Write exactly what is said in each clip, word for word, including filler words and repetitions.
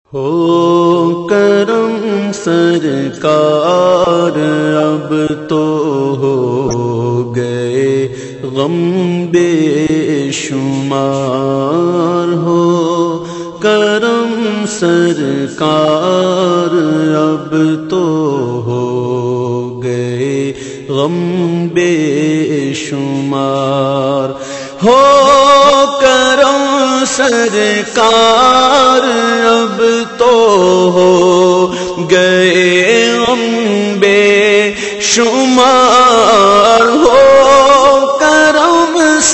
ہو کرم سرکار اب تو ہو گئے غم بے شمار، ہو کرم سرکار اب تو ہو گئے غم بے شمار، ہو کرم سرکار اب تو ہو گئے غم بے شمار، ہو کرم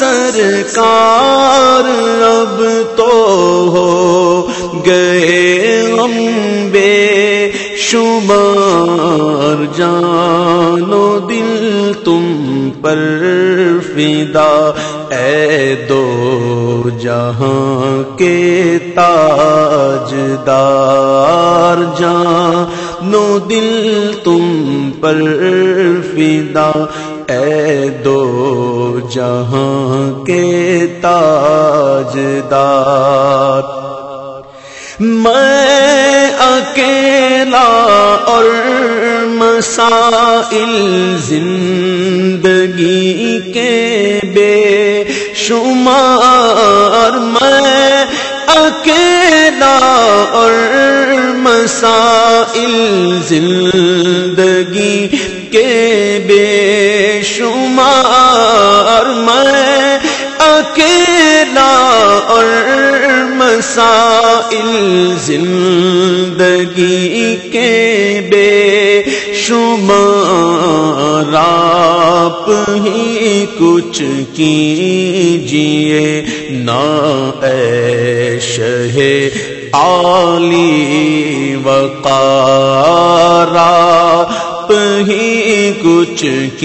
سرکار اب تو ہو گئے غم بے شمار، جان و دل تم پر فدا اے دو جہاں کے تاجدار، جان و دل تم پر فدا اے دو جہاں کے تاجدار، میں اکیلا اور مسائل زندگی کے بے شمار، میں اکیلا اور مسائل زندگی کے بے شمار، میں اکیلا اور مسائل زندگی کے بے شمار، آپ ہی کچھ کیجئے نا اے شہ عالی وقار، آپ ہی کچھ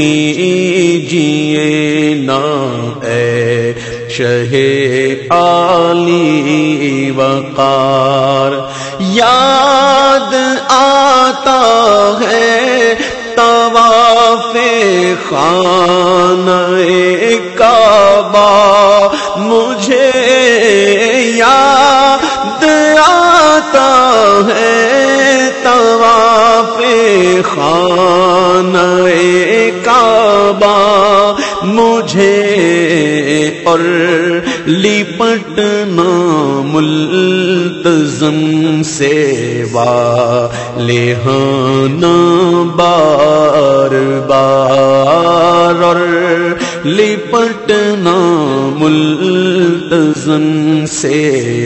کیجئے نا اے شہ عالی وقار، یاد آتا ہے طواف خانہ کعبہ، مجھے یاد آتا ہے طواف خانہ کعبہ، مجھے اور لپٹنا ملتزم سے والہانا بار بار، اور لپٹنا ملتزم سے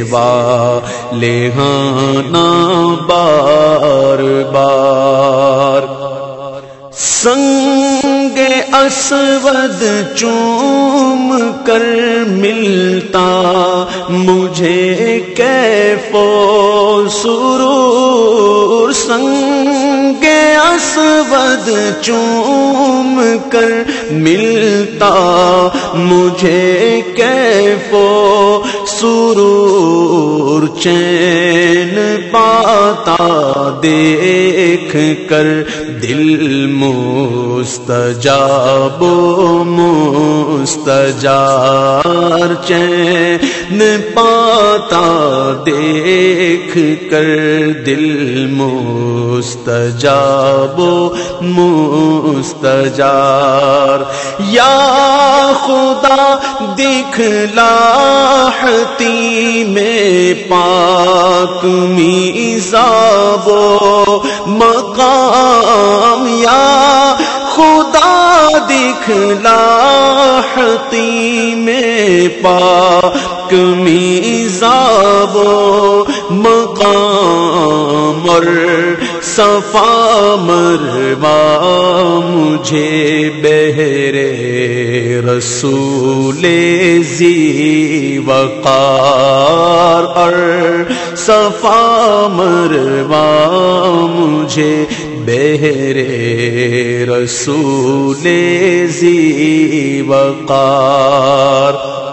والہانا بار بار، سنگ اسود چوم کر ملتا مجھے کیف و سرور، سنگ اسود چوم کر ملتا مجھے کیف و سرور، چین پاتا دیکھ کر دل مستجاب و مستجار، چین پاتا دیکھ کر دل مستجاب و مستجار، یا خدا دکھلا میں پاک میزاب و مقام، یا خدا دکھلا میں پاک میزاب و مقام، اور صفا مروا مجھے بہرے رسول ذی وقار، اور صفا مروا مجھے بہرے رسول ذی وقار،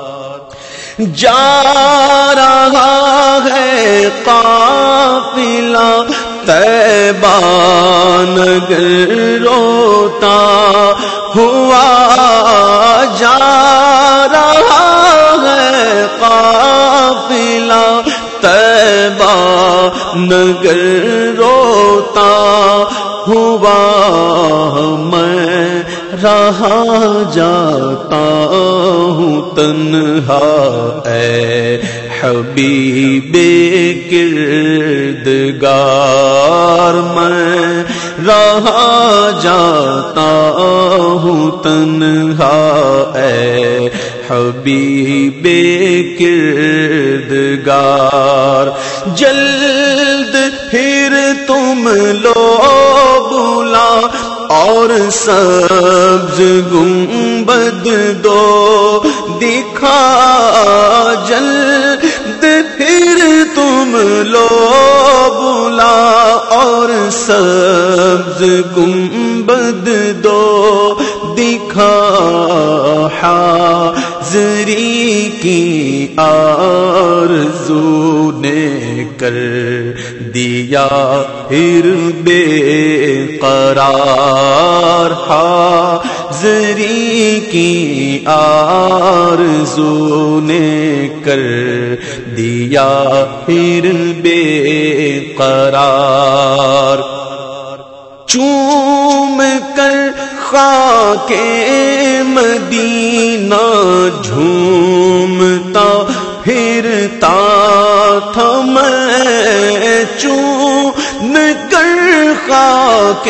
جا رہا ہے قافلہ طیبہ نگر روتا ہوا، جا رہا ہے قافلہ طیبہ نگر روتا ہوا میں رہا جاتا ہوں تنہا اے حبیب کردگار میں رہا جاتا ہوں تنہا اے حبیب کردگار جلد پھر تم لو بلا اور سبز گنبد دو دکھا جلد پھر تم لو بلا اور سبز گنبد دو دکھا حاضری کی آرزو نے کر دیا پھر بے قرار حاضری کی آرزو نے کر دیا پھر بے قرار چوم کر خاک مدینہ جھومتا پھرتا تھا میں چوم کر خاک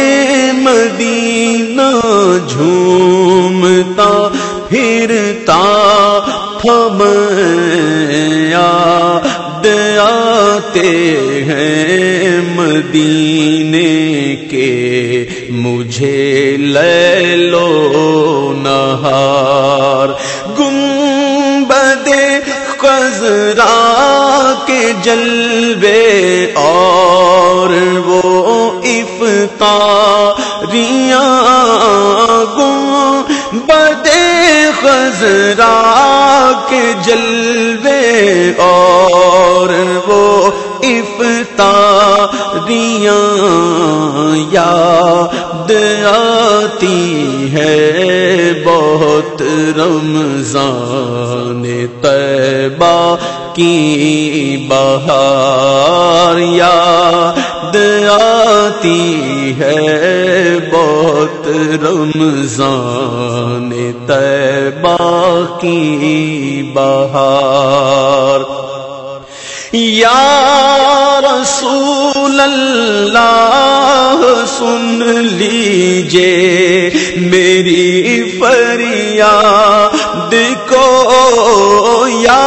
مدینہ جھومتا پھرتا تھا میں یاد آتے ہیں مدینے کے مجھے لیل و نہار گنبد خضرا کے جلوے اور وہ افطاریاں گنبد خضرا کے جلوے اور وہ افطاریاں یاد آتی ہے بہت رمضان طیبہ کی بہار یاد آتی ہے بہت رمضان طیبہ کی بہار یا رسول اللہ سن لیجے میری فریاد کو یا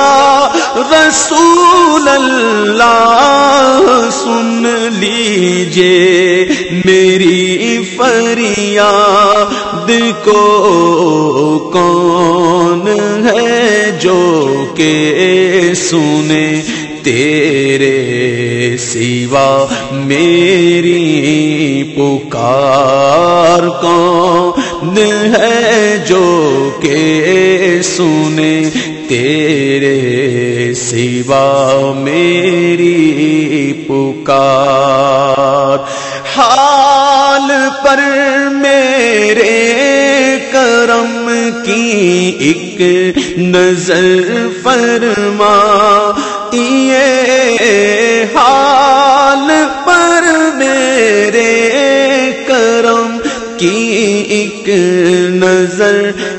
رسول اللہ سن لیجے میری فریاد کو کون ہے جو کہ سنے تیرے سوا میری پکار کون ہے جو کہ سنے تیرے سوا میری پکار حال پر میرے کرم کی ایک نظر فرما یہ حال پر میرے کرم کی ایک نظر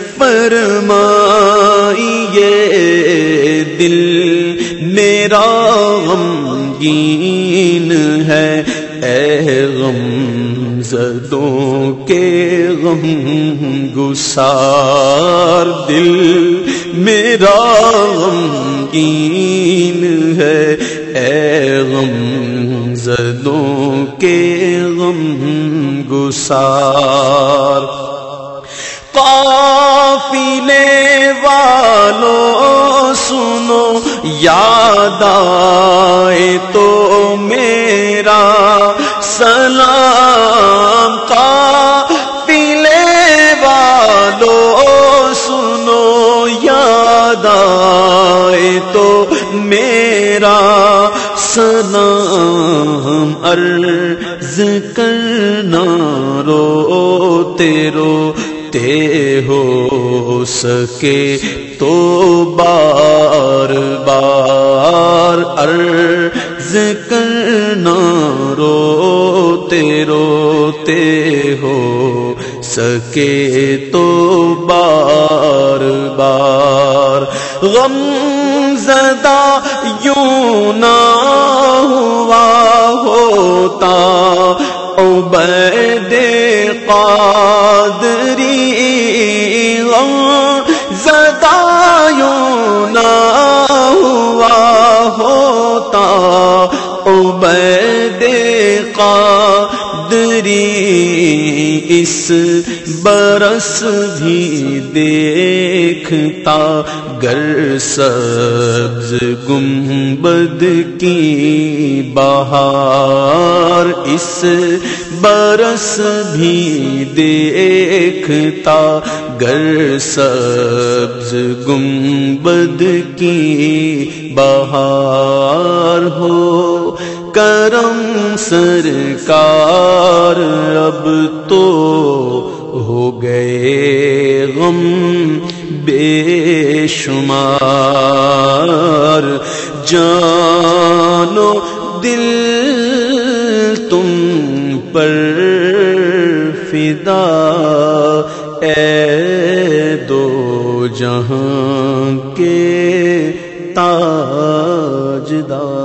فرمائیے دل میرا غمگین ہے اے غم زدوں کے غم گسار دل میرا غمگین ہے اے غم زدوں کے غم گسار قافلے والوں سنو یاد آئے تو میرا سلام قافلے والوں سنو یاد آئے تو میرا سلام عرض کرنا روتے روتے ہو سکے تو بار بار عرض کرنا نہ روتے روتے ہو سکے تو بار بار غم زدہ یوں نہ ہوا ہوتا عبید قادری غم زدہ یوں نہ ہوا ہوتا عبید قادری اس برس بھی دیکھتا گر سبز گنبد کی بہار اس برس بھی دیکھتا گر سبز گنبد کی بہار ہو کرم سرکار اب تو ہو گئے غم بے شمار جان و دل تم پر فدا اے دو جہاں کے تاجدار